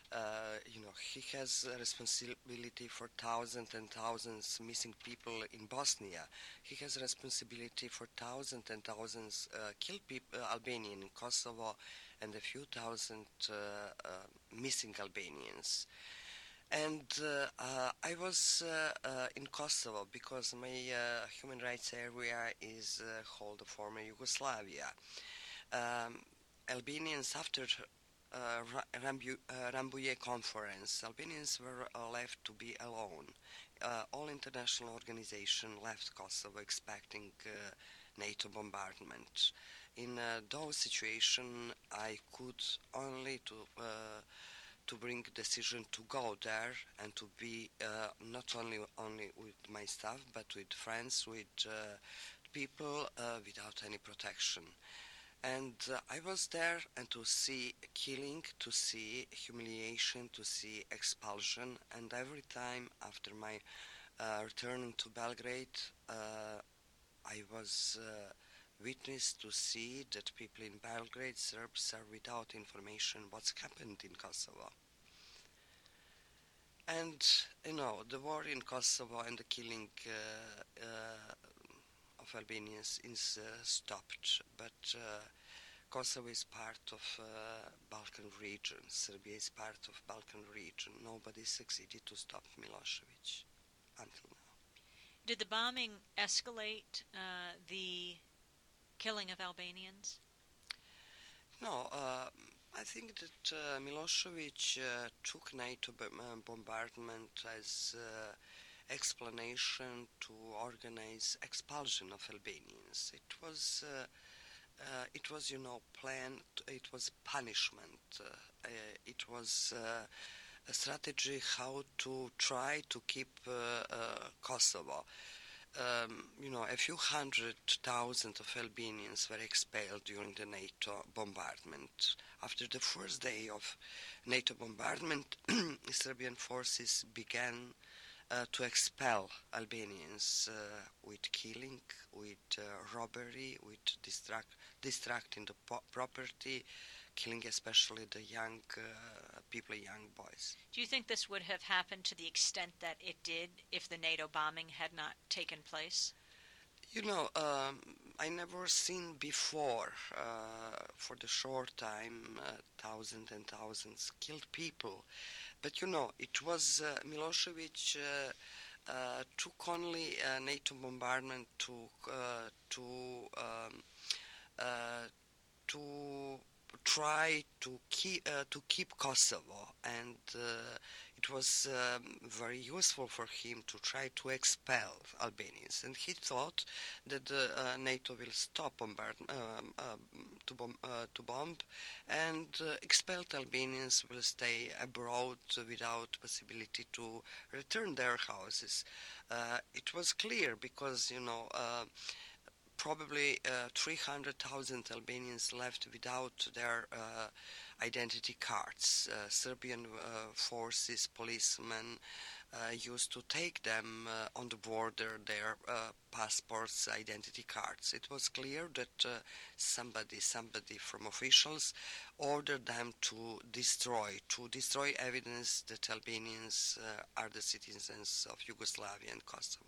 Uh, you know, he has a responsibility for thousands and thousands missing people in Bosnia. He has a responsibility for thousands and thousands uh, killed people, uh, Albanian in Kosovo, and a few thousand uh, uh, missing Albanians. And uh, uh, I was uh, uh, in Kosovo because my uh, human rights area is uh, called the former Yugoslavia. Um, Albanians, after uh, Rambu- uh, Rambouillet conference, Albanians were uh, left to be alone. Uh, all international organizations left Kosovo expecting uh, NATO bombardment. In uh, those situations, I could only to uh, to bring decision to go there and to be uh, not only only with my staff but with friends, with uh, people uh, without any protection. And uh, I was there and to see killing, to see humiliation, to see expulsion, and every time after my uh, returning to Belgrade, uh, I was uh, witness to see that people in Belgrade, Serbs, are without information what's happened in Kosovo. And, you know, the war in Kosovo and the killing uh, uh, of Albanians is uh, stopped, but uh, Kosovo is part of uh, Balkan region. Serbia is part of Balkan region. Nobody succeeded to stop Milosevic until now. Did the bombing escalate uh, the killing of Albanians? No, uh, I think that uh, Milosevic uh, took NATO b- uh, bombardment as uh, explanation to organize expulsion of Albanians. It was, uh, uh, it was, you know, planned. It was punishment. Uh, uh, it was uh, a strategy how to try to keep uh, uh, Kosovo. Um, you know, a few hundred thousand of Albanians were expelled during the NATO bombardment. After the first day of NATO bombardment, Serbian forces began uh, to expel Albanians uh, with killing, with uh, robbery, with destruct- distracting the po- property, killing especially the young uh, people, young boys. Do you think this would have happened to the extent that it did if the NATO bombing had not taken place? You know, um, I never seen before, uh, for the short time, uh, thousands and thousands killed people. But you know, it was uh, Milosevic uh, uh, took only uh, NATO bombardment to uh, to um, uh, to try to keep uh, to keep Kosovo, and uh, it was um, very useful for him to try to expel Albanians. And he thought that uh, NATO will stop bombard um, uh, to bomb uh, to bomb, and uh, expelled Albanians will stay abroad without possibility to return their houses. Uh, it was clear because you know. Uh, Probably uh, three hundred thousand Albanians left without their uh, identity cards. Uh, Serbian uh, forces, policemen uh, used to take them uh, on the border, their uh, passports, identity cards. It was clear that uh, somebody, somebody from officials ordered them to destroy, to destroy evidence that Albanians uh, are the citizens of Yugoslavia and Kosovo.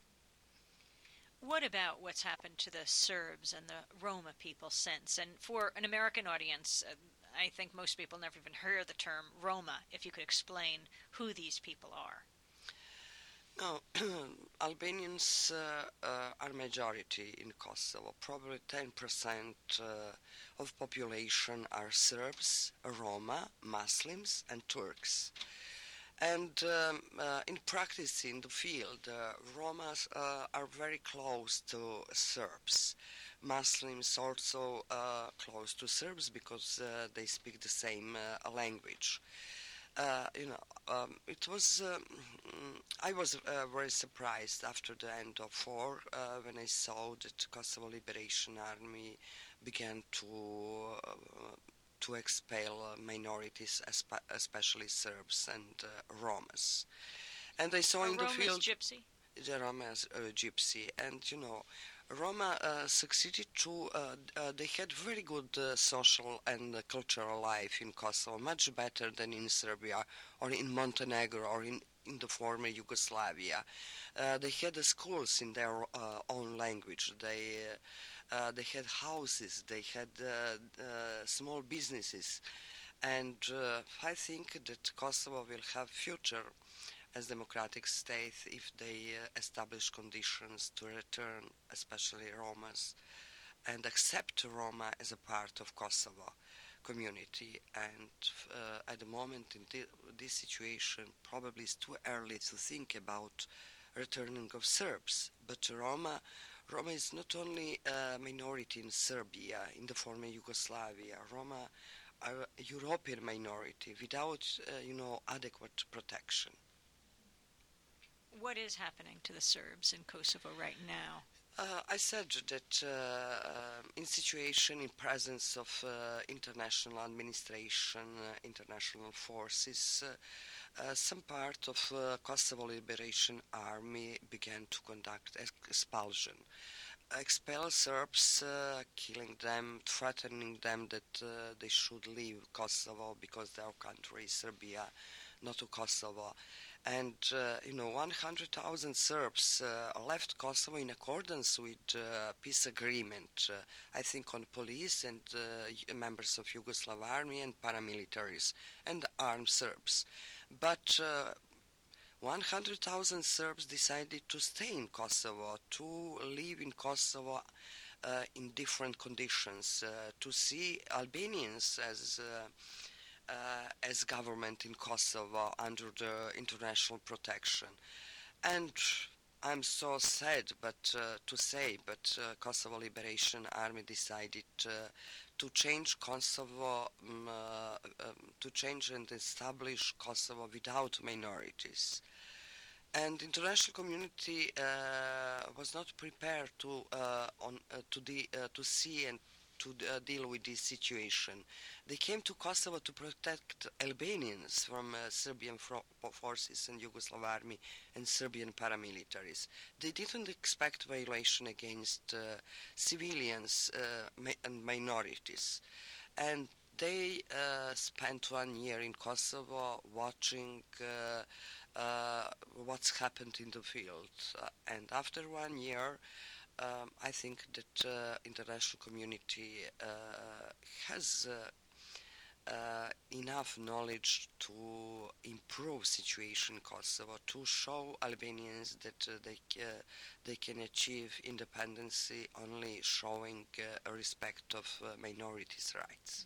What about what's happened to the Serbs and the Roma people since? And for an American audience, uh, I think most people never even heard the term Roma, if you could explain who these people are. No, Albanians uh, uh, are majority in Kosovo. Probably ten percent uh, of population are Serbs, Roma, Muslims, and Turks. And um, uh, in practice, in the field, uh, Romas uh, are very close to Serbs. Muslims also uh, close to Serbs because uh, they speak the same uh, language. Uh, you know, um, it was. Um, I was uh, very surprised after the end of war uh, when I saw that Kosovo Liberation Army began to. Uh, to expel uh, minorities, espe- especially Serbs and uh, Romas. And I saw Are in the Romas field gypsy? the Romas uh, gypsy, and you know, Roma uh, succeeded to. Uh, uh, they had very good uh, social and uh, cultural life in Kosovo, much better than in Serbia or in Montenegro or in in the former Yugoslavia. Uh, they had uh, schools in their uh, own language. They uh, uh, they had houses. They had uh, uh, small businesses, and uh, I think that Kosovo will have future as democratic state if they uh, establish conditions to return, especially Romas, and accept Roma as a part of Kosovo community. And uh, at the moment in thi- this situation, probably it's too early to think about returning of Serbs, but Roma Roma is not only a minority in Serbia, in the former Yugoslavia. Roma are a European minority without, uh, you know, adequate protection. What is happening to the Serbs in Kosovo right now? Uh, I said that uh, uh, in situation, in presence of uh, international administration, uh, international forces, uh, uh, some part of uh, Kosovo Liberation Army began to conduct expulsion. Expel Serbs, uh, killing them, threatening them that uh, they should leave Kosovo because their country is Serbia, not to Kosovo. And, uh, you know, one hundred thousand Serbs uh, left Kosovo in accordance with uh, peace agreement, uh, I think on police and uh, members of Yugoslav army and paramilitaries and armed Serbs. But uh, one hundred thousand Serbs decided to stay in Kosovo, to live in Kosovo uh, in different conditions, uh, to see Albanians as uh, uh, as government in Kosovo under the international protection. And I'm so sad, but uh, to say, but uh, Kosovo Liberation Army decided uh, to change Kosovo, um, uh, um, to change and establish Kosovo without minorities. And international community uh, was not prepared to uh, on uh, to the uh, to see and to uh, deal with this situation. They came to Kosovo to protect Albanians from uh, Serbian fro- forces and Yugoslav army and Serbian paramilitaries. They didn't expect violation against uh, civilians uh, mi- and minorities. And they uh, spent one year in Kosovo watching uh, uh, what's happened in the field. Uh, and after one year, um, I think that uh, international community uh, has uh, uh, enough knowledge to improve situation in Kosovo, to show Albanians that uh, they uh, they can achieve independence only showing uh, a respect of uh, minorities' rights.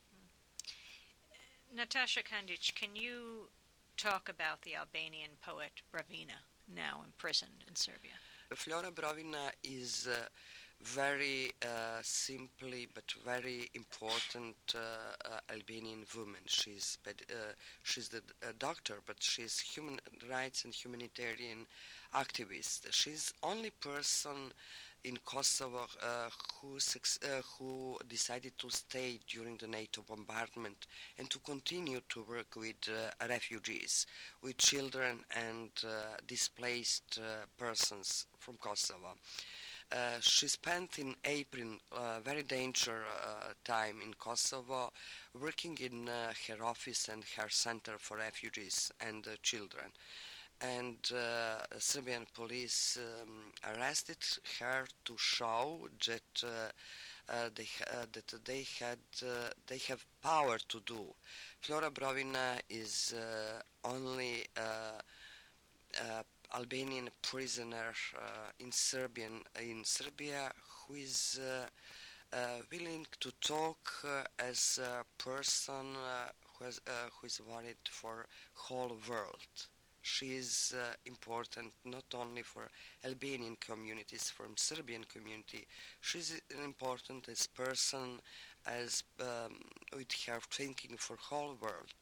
Natasha Kandic, can you talk about the Albanian poet Bravina, now imprisoned in Serbia? Flora Bravina is uh, very uh, simply but very important uh, uh, Albanian woman. She's ped- uh, she's the uh, doctor, but she's human rights and humanitarian activist. She's only person in Kosovo uh, who suc- uh, who decided to stay during the NATO bombardment and to continue to work with uh, refugees, with children and uh, displaced uh, persons from Kosovo. Uh, she spent in April a uh, very dangerous uh, time in Kosovo, working in uh, her office and her center for refugees and uh, children. And uh, Serbian police um, arrested her to show that uh, uh, they uh, that they had uh, they have power to do. Flora Bravina is uh, only uh, uh, Albanian prisoner uh, in Serbian in Serbia who is uh, uh, willing to talk uh, as a person uh, who, has, uh, who is worried for whole world. She is uh, important not only for Albanian communities, from Serbian community. She's important as person, as um, with her thinking for whole world.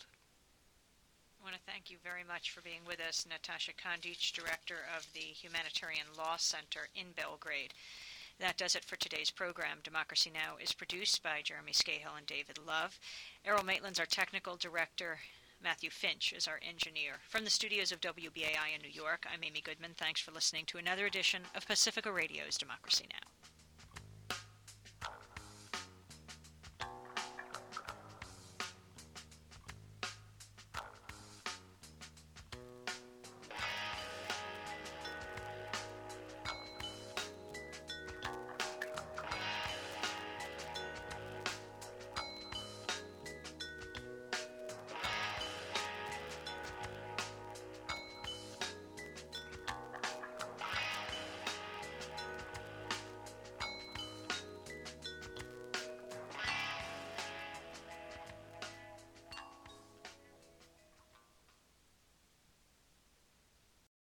I want to thank you very much for being with us, Natasha Kandic, Director of the Humanitarian Law Center in Belgrade. That does it for today's program. Democracy Now! Is produced by Jeremy Scahill and David Love. Errol Maitland's our technical director. Matthew Finch is our engineer. From the studios of W B A I in New York, I'm Amy Goodman. Thanks for listening to another edition of Pacifica Radio's Democracy Now!